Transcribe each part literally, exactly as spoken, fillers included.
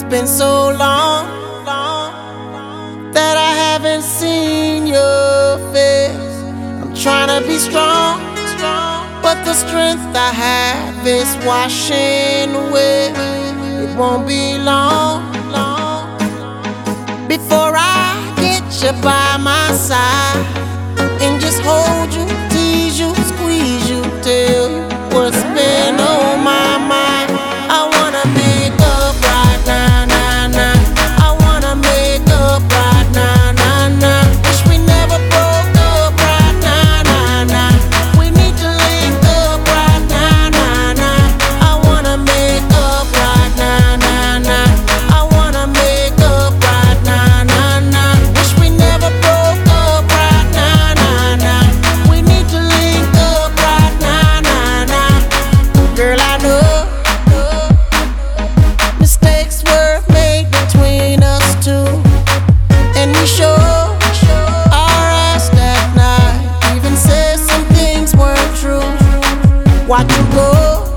been so long, long that I haven't seen your face. I'm trying to be strong, strong, but the strength I have is washing away. It won't be long, long before I get you by my side and just hold you, tease you, squeeze you, tell you what's been on my mind. I wanna make up right now, now, now. I wanna make up right now, now, now. Wish we never broke up right now, now, now. We need to link up right now, now, now. I wanna make up right now, now, now. I wanna make up right now, now, now. Wish we never broke up right now, now, now. We need to link up right now, now, now. Girl, I know mistakes were made between us two, and we sure our ass that night even said some things weren't true. Watch you go,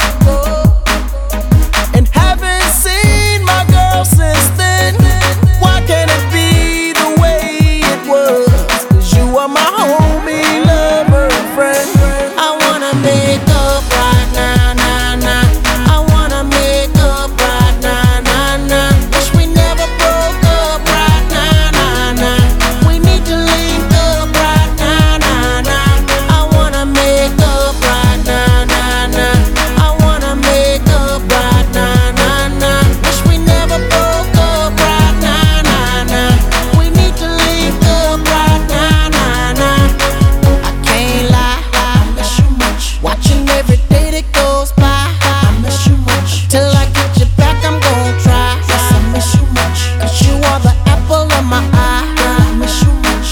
and haven't seen my girl since then. Why can't it be the way it was? 'Cause you are my homie, lover, and friend. I wanna make up right now, now, now. I wanna make up right now, now, now. Wish we never broke up right now, now, now. We need to link up right now, now, now. I wanna make up right now, now, now. I wanna make up right now, now, now. Wish we never broke up right now, now, now. We need to link up right now, now, now. I can't lie, I miss you much. Watching every day that goes by, I miss you much. Till I get you back, I'm gon' try. Yes, I miss you much. 'Cause you are the apple of my eye. I miss you much.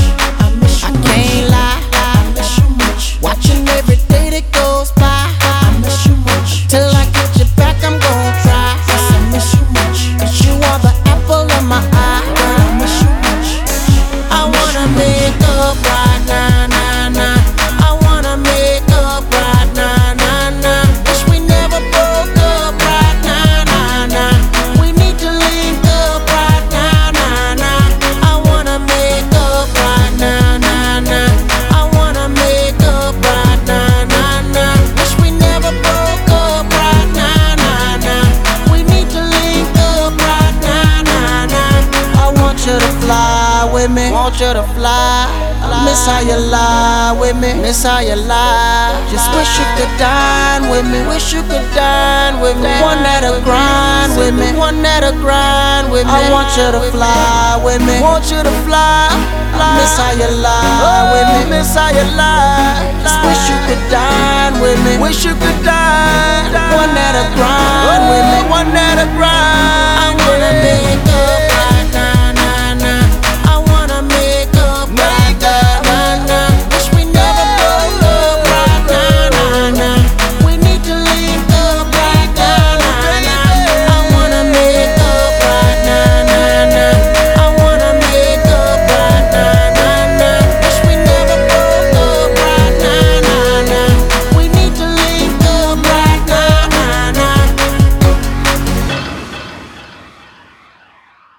I miss you much. I can't lie, I miss you much. Watching every day that goes by, I miss you much. Till I get you back, I'm gon' try. Yes, I miss you much. 'Cause you are the apple of my eye. I miss you much. I wanna make up right now, now, now. I wanna make up right now, now, now. Wish we never broke up right now, now, now. We need to link up right now, now, now. I wanna make up right now, now, now. I wanna make up right now, now, now. Wish we never broke up right now, now, now. We need to link up right now, now, now. I want you to fly with me, want you to fly. I miss how you lie with me, miss how you lie. Just wish you could dine with me, wish you could dine with me. One that'll grind with me, one that'll grind with me. I want you to fly with me, want you to fly. I miss how you lie with me, miss how you lie. Just wish you could dine with me, wish you could dine. One that'll grind with me, one that'll grind.